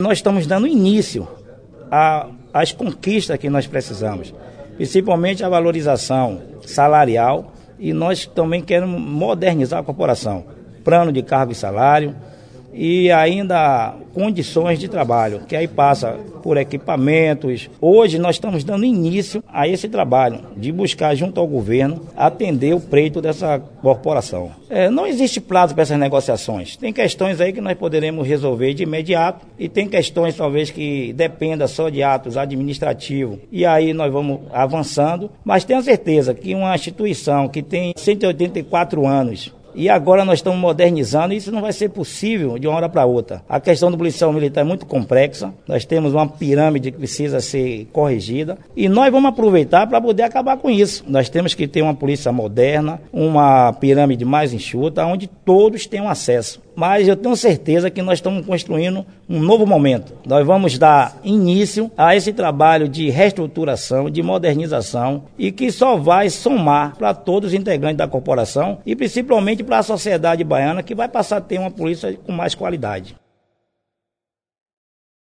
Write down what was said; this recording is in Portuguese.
Nós estamos dando início às conquistas que nós precisamos, principalmente a valorização salarial, e nós também queremos modernizar a corporação, plano de cargo e salário e ainda condições de trabalho, que aí passa por equipamentos. Hoje nós estamos dando início a esse trabalho de buscar junto ao governo atender o pleito dessa corporação. Não existe prazo para essas negociações. Tem questões aí que nós poderemos resolver de imediato e tem questões talvez que dependa só de atos administrativos e aí nós vamos avançando, mas tenho certeza que uma instituição que tem 184 anos e agora nós estamos modernizando, e isso não vai ser possível de uma hora para outra. A questão do policial militar é muito complexa, nós temos uma pirâmide que precisa ser corrigida, e nós vamos aproveitar para poder acabar com isso. Nós temos que ter uma polícia moderna, uma pirâmide mais enxuta, onde todos tenham acesso. Mas eu tenho certeza que nós estamos construindo um novo momento. Nós vamos dar início a esse trabalho de reestruturação, de modernização, e que só vai somar para todos os integrantes da corporação e principalmente para a sociedade baiana, que vai passar a ter uma polícia com mais qualidade.